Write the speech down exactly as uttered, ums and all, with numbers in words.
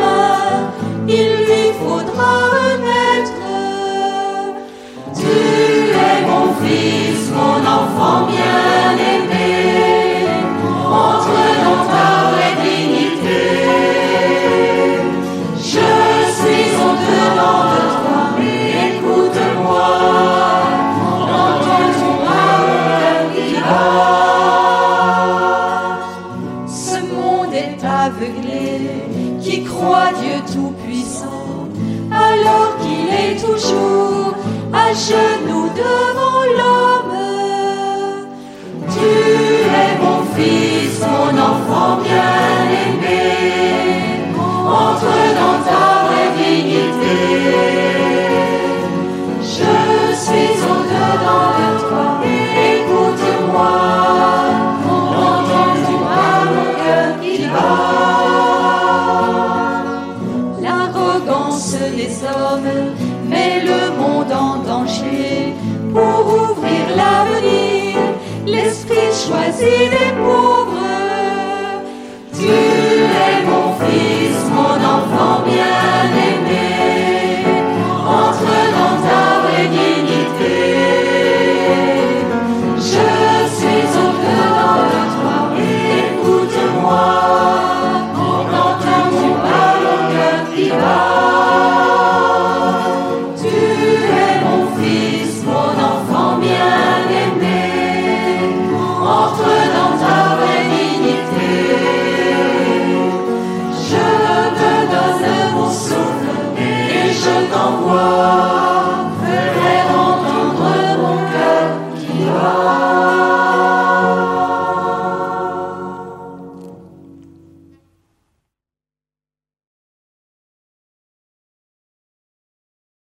il lui faudra renaître. Tu es mon fils, mon enfant bien-aimé, entre dans ta vraie dignité. Je suis au-dedans de toi, écoute-moi, entends ton cœur qui bat. Ce monde est aveuglé, qui croit Dieu tout-puissant, alors qu'il est toujours à genoux devant l'homme. Tu es mon fils, mon enfant bien-aimé, entre dans ta vraie dignité. Je suis au-dedans de toi, écoute-moi, entends-tu pas mon cœur qui bat. L'arrogance des hommes met le monde en danger. Pour ouvrir l'avenir, l'esprit choisit des pauvres. Tu es mon fils, mon enfant